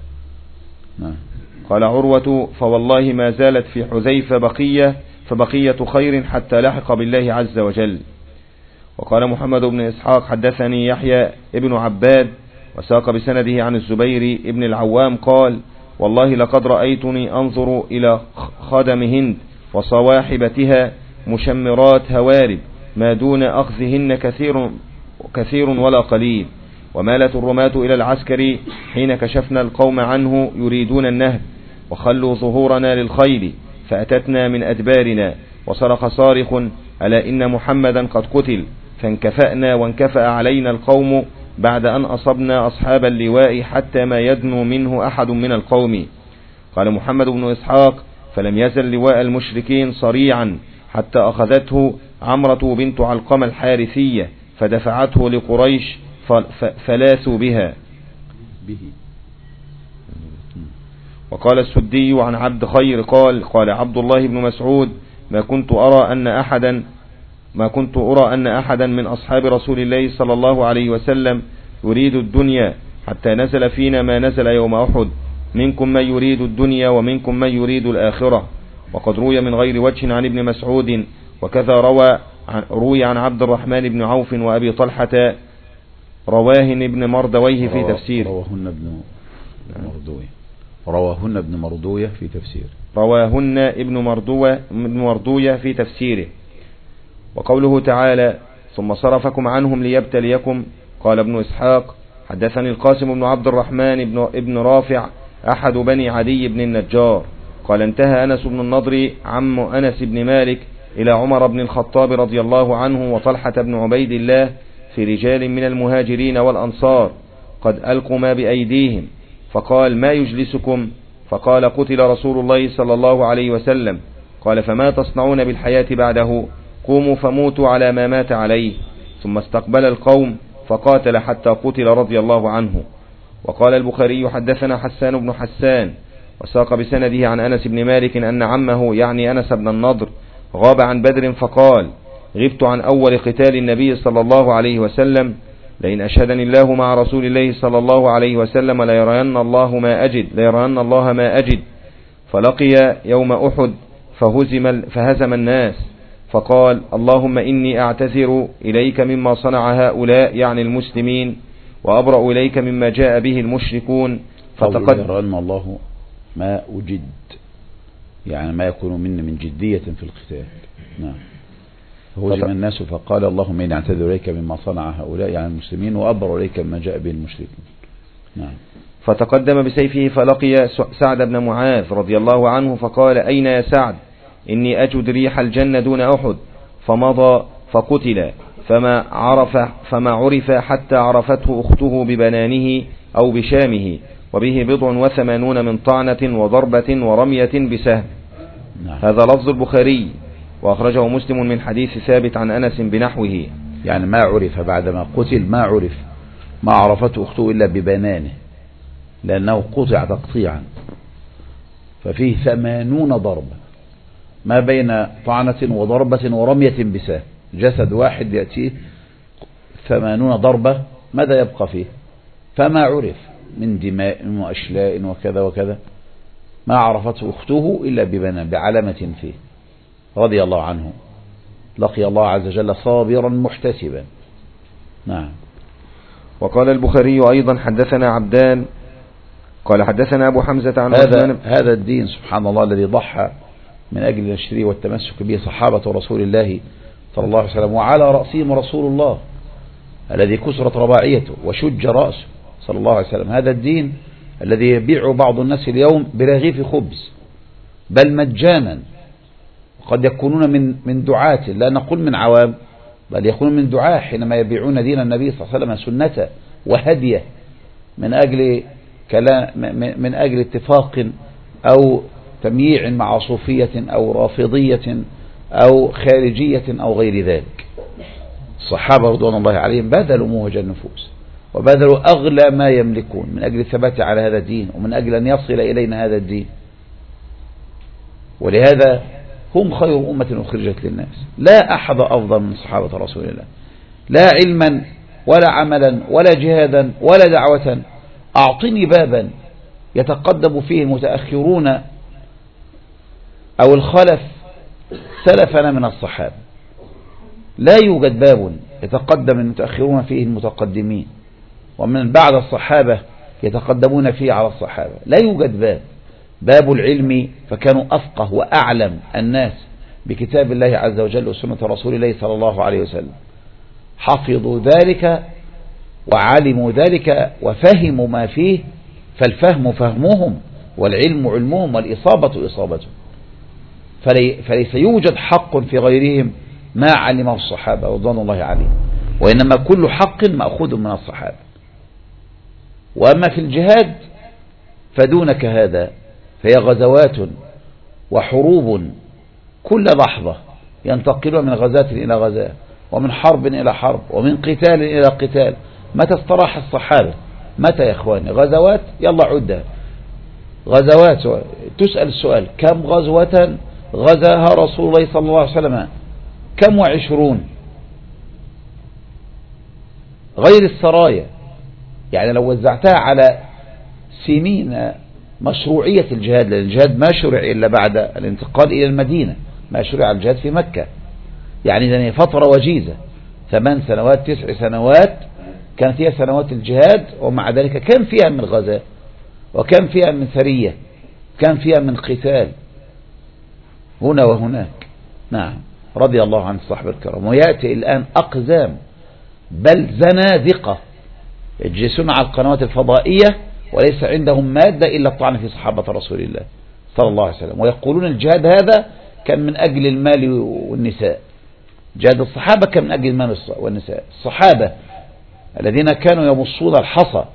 قال عروة فوالله ما زالت في حذيفة فبقية خير حتى لحق بالله عز وجل. وقال محمد بن إسحاق حدثني يحيى ابن عباد وساق بسنده عن الزبير ابن العوام قال والله لقد رأيتني أنظر إلى خدم هند وصواحبتها مشمرات هوارب ما دون أخذهن كثير ولا قليل. ومالت الرماة إلى العسكر حين كشفنا القوم عنه يريدون النهب، وخلوا ظهورنا للخيل فأتتنا من أدبارنا، وصرخ صارخ ألا إن محمدا قد قتل، فانكفأنا وانكفأ علينا القوم بعد أن أصبنا أصحاب اللواء حتى ما يدنو منه أحد من القوم. قال محمد بن إسحاق: فلم يزل لواء المشركين صريعا حتى أخذته عمرة بنت علقمة الحارثية فدفعته لقريش فلاثوا بها. وقال السدي عن عبد خير قال عبد الله بن مسعود: ما كنت أرى أن أحدا من أصحاب رسول الله صلى الله عليه وسلم يريد الدنيا حتى نزل فينا ما نزل يوم أحد: منكم من يريد الدنيا ومنكم من يريد الآخرة. وقد روي من غير وجه عن ابن مسعود، وكذا روي عن عبد الرحمن بن عوف وأبي طلحة رواهن ابن مردويه في تفسير. رواهن ابن مردويه في تفسير. رواهن ابن مردويه في تفسيره. وقوله تعالى: ثم صرفكم عنهم ليبتليكم. قال ابن إسحاق: حدثني القاسم بن عبد الرحمن ابن رافع أحد بني عدي بن النجار قال: انتهى أنس بن النضر عم أنس بن مالك إلى عمر بن الخطاب رضي الله عنه وطلحة بن عبيد الله في رجال من المهاجرين والأنصار قد ألقوا ما بأيديهم، فقال: ما يجلسكم؟ فقال: قتل رسول الله صلى الله عليه وسلم. قال: فما تصنعون بالحياة بعده؟ قوموا فموتوا على ما مات عليه. ثم استقبل القوم فقاتل حتى قتل رضي الله عنه. وقال البخاري: حدثنا حسان بن حسان، وساق بسنده عن أنس بن مالك أن عمه يعني أنس بن النضر غاب عن بدر فقال: غبت عن أول قتال النبي صلى الله عليه وسلم، لئن أشهدني الله مع رسول الله صلى الله عليه وسلم ليرين الله ما أجد. فلقي يوم أحد فهزم الناس، فقال: اللهم إني أعتذر إليك مما صنع هؤلاء يعني المسلمين، وأبرأ إليك مما جاء به المشركون. ليرين الله ما أجد، يعني ما يكون من جدية في القتال. نعم. هزم الناس فقال: اللهم إني أعتذر إليك مما صنع هؤلاء يعني المسلمين، وأبرأ إليك مما جاء به المشركين. نعم. فتقدم بسيفه فلقي سعد بن معاذ رضي الله عنه فقال: أين يا سعد؟ إني أجد ريح الجنة دون أحد. فمضى فقتل، فما عرف حتى عرفته أخته ببنانه أو بشامه، وبه 87 من طعنة وضربة ورمية بسهم. نعم. هذا لفظ البخاري، وأخرجه مسلم من حديث ثابت عن أنس بنحوه. يعني ما عرف بعدما قتل، ما عرفته أخته إلا ببنانه، لأنه قطع تقطيعا، ففيه 80 ضربة ما بين طعنة وضربة ورمية بسهم. جسد واحد يأتيه 80 ضربة، ماذا يبقى فيه؟ فما عرف من دماء وأشلاء وكذا وكذا، ما عرفته أخته إلا ببنان بعلامة فيه رضي الله عنه. لقي الله عز وجل صابرا محتسبا. نعم. وقال البخاري أيضا: حدثنا عبدان قال: حدثنا أبو حمزة عن هذا الدين سبحان الله الذي ضحى من أجل النشر والتمسك به صحابة رسول الله صلى الله عليه وسلم، وعلى رأسهم رسول الله الذي كسرت رباعيته وشج رأسه صلى الله عليه وسلم. هذا الدين الذي يبيع بعض الناس اليوم برغيف خبز بل مجانا، قد يكونون من دعاة، لا نقول من عوام، بل يكونون من دعاة حينما يبيعون دين النبي صلى الله عليه وسلم سنته وهديه من أجل اتفاق أو تمييع مع صوفية أو رافضية أو خارجية أو غير ذلك. الصحابة رضوان الله عليهم بذلوا موج النفوس وبذلوا أغلى ما يملكون من أجل الثبات على هذا الدين ومن أجل أن يصل إلينا هذا الدين، ولهذا هم خير أمة أخرجت للناس. لا أحد أفضل من صحابة رسول الله، لا علما ولا عملا ولا جهادا ولا دعوة. أعطني بابا يتقدم فيه المتأخرون أو الخلف سلفنا من الصحابة، لا يوجد باب يتقدم المتأخرون فيه المتقدمين، ومن بعد الصحابة يتقدمون فيه على الصحابة. لا يوجد باب العلم، فكانوا أفقه وأعلم الناس بكتاب الله عز وجل وسنة رسول الله صلى الله عليه وسلم، حفظوا ذلك وعلموا ذلك وفهموا ما فيه، فالفهم فهمهم والعلم علمهم والإصابة إصابتهم. فليس يوجد حق في غيرهم ما علمه الصحابة رضوان الله عليهم، وإنما كل حق مأخوذ من الصحابة. وأما في الجهاد فدونك هذا، فهي غزوات وحروب كل لحظة ينتقلون من غزاة إلى غزاة، ومن حرب إلى حرب، ومن قتال إلى قتال. متى استراح الصحابة؟ متى يا إخواني؟ غزوات يلا عدة غزوات. تسأل السؤال كم غزوة غزاها رسول الله صلى الله عليه وسلم؟ كم وعشرون، غير السرايا. يعني لو وزعتها على سنين مشروعية الجهاد، لأن الجهاد ما شرع إلا بعد الانتقال إلى المدينة، ما شرع الجهاد في مكة. يعني هي فترة وجيزة، 8 سنوات 9 سنوات كانت هي سنوات الجهاد، ومع ذلك كان فيها من غزاة، وكان فيها من سرية، كان فيها من قتال هنا وهناك. نعم، رضي الله عن الصحابة الكرام. ويأتي الآن أقزام بل زنادقة يجلسون على القنوات الفضائية وليس عندهم مادة إلا الطعن في صحابة رسول الله صلى الله عليه وسلم، ويقولون الجهاد هذا كان من أجل المال والنساء. جهاد الصحابة كان من أجل المال والنساء. الصحابة الذين كانوا يمصون الحصى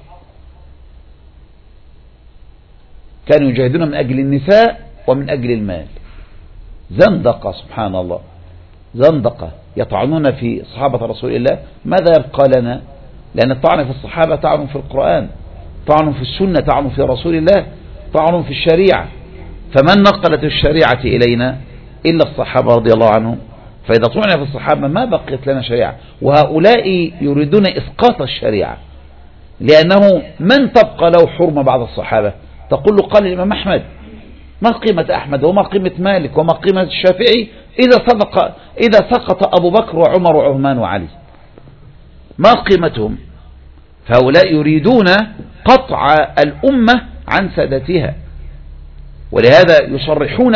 كانوا يجاهدون من أجل النساء ومن أجل المال. زندقة، سبحان الله، زندقة يطعنون في صحابة رسول الله. ماذا يبقى لنا؟ لأن الطعن في الصحابة طعن في القرآن، طعن في السنة، طعن في رسول الله، طعن في الشريعة. فمن نقلت الشريعة إلينا إلا الصحابة رضي الله عنهم. فإذا طعن في الصحابة ما بقيت لنا شريعة. وهؤلاء يريدون إسقاط الشريعة، لأنه من تبقى له حرمة بعد الصحابة؟ تقول له قال الإمام أحمد ما قيمة أحمد وما قيمة مالك وما قيمة الشافعي إذا سقط أبو بكر وعمر وعثمان وعلي؟ ما قيمتهم؟ فهؤلاء يريدون قطع الأمة عن سادتها، ولهذا يصرحون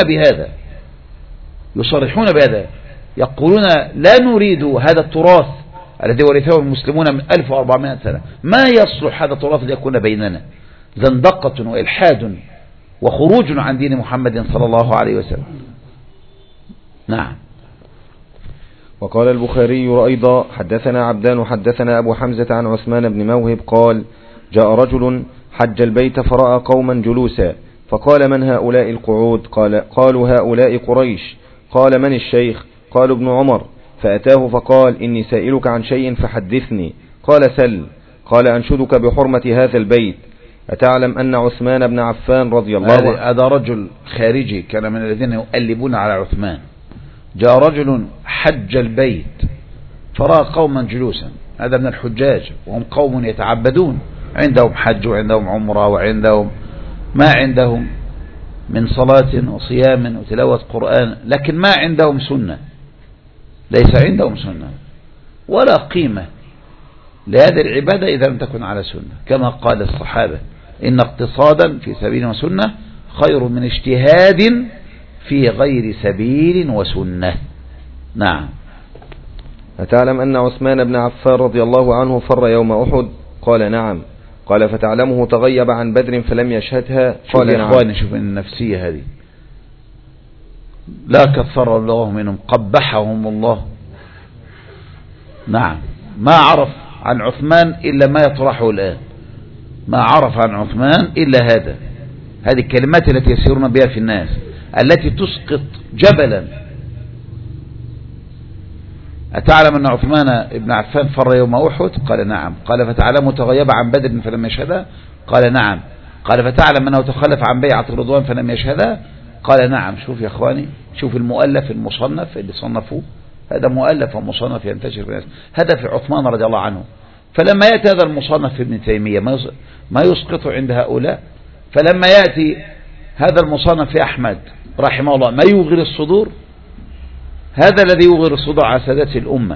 بهذا، يقولون لا نريد هذا التراث الذي ورثه المسلمون من 1400 سنة، ما يصلح هذا التراث ليكون بيننا. زندقة وإلحاد وخروج عن دين محمد صلى الله عليه وسلم. نعم. وقال البخاري أيضا حدثنا عبدان حدثنا أبو حمزة عن عثمان بن موهب قال جاء رجل حج البيت فرأى قوما جلوسا فقال من هؤلاء القعود؟ قالوا هؤلاء قريش. قال من الشيخ؟ قالوا ابن عمر. فأتاه فقال إني سائلك عن شيء فحدثني. قال سل. قال أنشدك بحرمة هذا البيت، أتعلم أن عثمان بن عفان رضي الله عنه؟ هذا رجل خارجي كان من الذين يؤلبون على عثمان. جاء رجل حج البيت فرأى قوما جلوسا، هذا من الحجاج، وهم قوم يتعبدون، عندهم حج وعندهم عمرة وعندهم ما عندهم من صلاة وصيام وتلاوة قرآن، لكن ما عندهم سنة، ليس عندهم سنة ولا قيمة لهذه العبادة إذا لم تكن على سنة. كما قال الصحابة إن اقتصادا في سبيل وسنة خير من اجتهاد في غير سبيل وسنة. نعم. أتعلم أن عثمان بن عفان رضي الله عنه فر يوم أحد؟ قال نعم. قال فتعلمه تغيب عن بدر فلم يشهدها؟ قال نعم. إخواني شوف النفسية هذه، لا كثر الله منهم قبحهم الله. نعم، ما عرف عن عثمان إلا ما يطرحه الآن، ما عرف عن عثمان إلا هذه الكلمات التي يسيرون بها في الناس التي تسقط جبلا. أتعلم أن عثمان بن عفان فر يوم أحد؟ قال نعم. قال فتعلمه تغيب عن بدر فلم يشهدها؟ قال نعم. قال فتعلم أنه تخلف عن بيعة الرضوان فلم يشهدها؟ قال نعم. شوف يا أخواني، شوف المؤلف المصنف اللي صنفوه، هذا مؤلف ومصنف ينتشر في الناس، هذا في عثمان رضي الله عنه. فلما يأتي هذا المصنف في ابن تيمية ما يسقط عند هؤلاء، فلما يأتي هذا المصنف في أحمد رحمه الله ما يوغر الصدور، هذا الذي يوغر الصدور على سادات الأمة.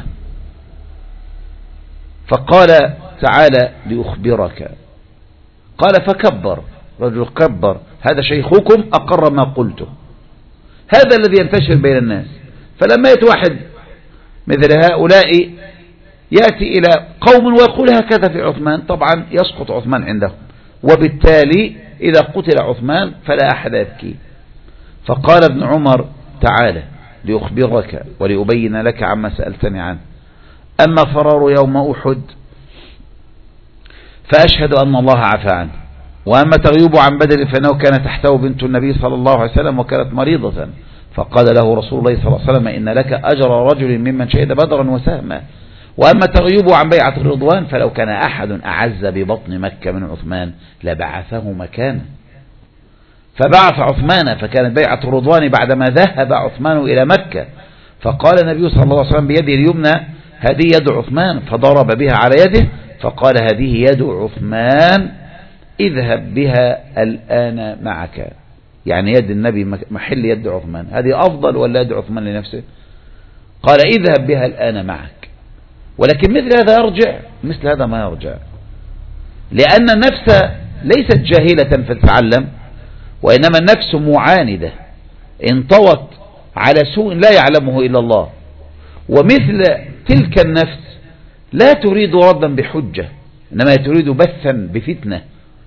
فقال تعالى لأخبرك، قال فكبر، رجل كبر، هذا شيخكم أقر ما قلته، هذا الذي ينتشر بين الناس. فلما يأتي واحد مثل هؤلاء يأتي إلى قوم ويقول هكذا في عثمان، طبعا يسقط عثمان عندهم، وبالتالي إذا قتل عثمان فلا أحد يبكي. فقال ابن عمر تعالى لأخبرك ولأبين لك عما سألتني عنه، أما فرار يوم أحد فأشهد أن الله عفى عنه وأما تغيب عن بدر فإنه كان تحته بنت النبي صلى الله عليه وسلم وكانت مريضة، فقال له رسول الله صلى الله عليه وسلم إن لك أجر رجل ممن شهد بدرا وسهما. وأما تغيب عن بيعة الرضوان فلو كان أحد أعز ببطن مكة من عثمان لبعثه مكانه، فبعث عثمان، فكانت بيعة الرضوان بعدما ذهب عثمان إلى مكة، فقال النبي صلى الله عليه وسلم بيده اليمنى هذه يد عثمان، فضرب بها على يده فقال هذه يد عثمان اذهب بها الآن معك، يعني يد النبي محل يد عثمان، هذه أفضل ولا يد عثمان لنفسه؟ قال اذهب بها الآن معك. ولكن مثل هذا يرجع، مثل هذا ما يرجع، لأن النفس ليست جاهلة فتتعلم، وإنما النفس معاندة انطوت على سوء لا يعلمه إلا الله، ومثل تلك النفس لا تريد ردا بحجة، إنما تريد بثا بفتنة.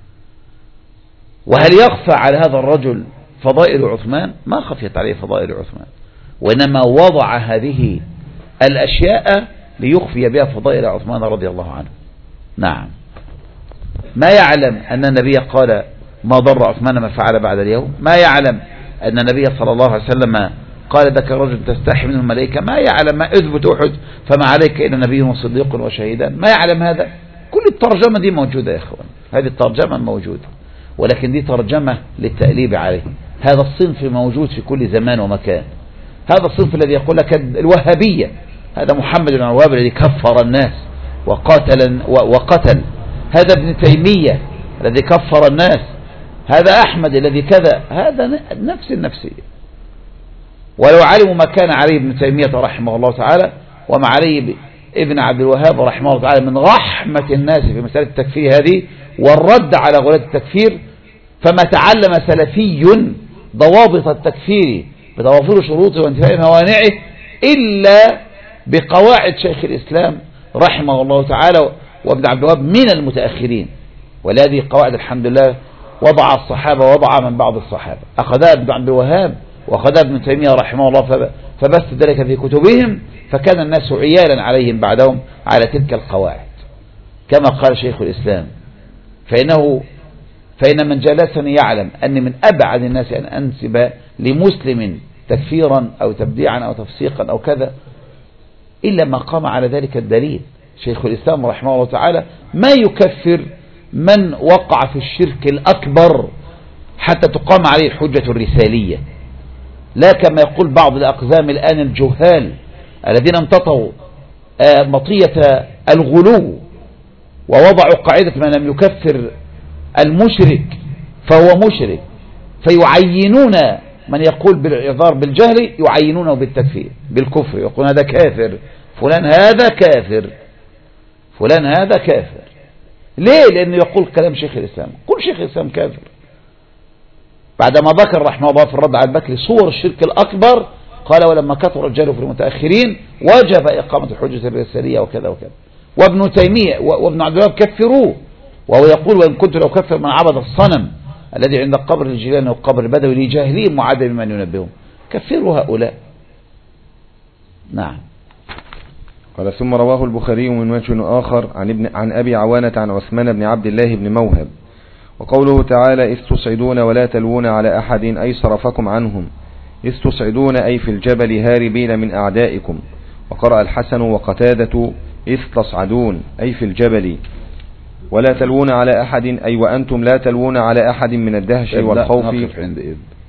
وهل يخفى على هذا الرجل فضائل عثمان؟ ما خفيت عليه فضائل عثمان، وإنما وضع هذه الأشياء ليخفي بها فضائل عثمان رضي الله عنه. نعم، ما يعلم أن النبي قال ما ضر عثمان ما فعل بعد اليوم، ما يعلم أن النبي صلى الله عليه وسلم قال ذاك الرجل تستحي منه الملائكة، ما يعلم ما اثبت أحد فما عليك إلا نبي وصديق وشهيدان، ما يعلم هذا. كل الترجمة دي موجودة يا إخوان، هذه الترجمة موجودة، ولكن دي ترجمة للتأليب عليه. هذا الصنف موجود في كل زمان ومكان، هذا الصنف الذي يقول لك الوهابية، هذا محمد بن الوهاب الذي كفر الناس وقتل، هذا ابن تيمية الذي كفر الناس، هذا أحمد الذي كذا، هذا نفس النفسية. ولو علموا ما كان عليه ابن تيمية رحمه الله تعالى وما عليه ابن عبد الوهاب رحمه الله تعالى من رحمة الناس في مسألة التكفير هذه والرد على غلاة التكفير، فما تعلم سلفي ضوابط التكفير بتوافر شروطه وانتفاء موانعه إلا بقواعد شيخ الإسلام رحمه الله تعالى وابن عبد الوهاب من المتأخرين. ولهذه قواعد الحمد لله وضع الصحابة وضع من بعض الصحابة، أخذها ابن عبد الوهاب وأخذها ابن تيمية رحمه الله فبث ذلك في كتبهم، فكان الناس عيالا عليهم بعدهم على تلك القواعد. كما قال شيخ الإسلام فإن من جلسني يعلم أن من أبعد الناس أن أنسب لمسلم تكفيرا أو تبديعا أو تفسيقا أو كذا إلا ما قام على ذلك الدليل. شيخ الإسلام رحمه الله تعالى ما يكفر من وقع في الشرك الأكبر حتى تقام عليه الحجة الرسالية، لا كما يقول بعض الأقزام الآن الجهال الذين امتطوا مطية الغلو ووضعوا قاعدة من لم يكفر المشرك فهو مشرك، فيعينون من يقول بالإعذار بالجهل يعينونه بالتكفير بالكفر، يقول هذا كافر، فلان هذا كافر، فلان هذا كافر. ليه؟ لأنه يقول كلام شيخ الإسلام، كل شيخ الإسلام كافر. بعدما ذكر رحمه الله في الرد على البكري صور الشرك الأكبر قال ولما كثر الرجال في المتأخرين وجب إقامة الحجة الرسالية وكذا وكذا. وابن تيمية وابن عبد الوهاب كفروه، وهو يقول وإن كنت لو كفر من عبد الصنم الذي عند قبر الجيلاني والقبر البدوي لجاهلهم وعدم من ينبههم، كفروا هؤلاء. نعم. قال ثم رواه البخاري من وجه آخر عن أبي عوانة عن عثمان بن عبد الله بن موهب. وقوله تعالى إذ تصعدون ولا تلوون على أحد أي صرفكم عنهم، إذ تصعدون أي في الجبل هاربين من أعدائكم. وقرأ الحسن وقتادة إذ تصعدون أي في الجبل، ولا تلوون على أحد أي وأنتم لا تلوون على أحد من الدهش والخوف.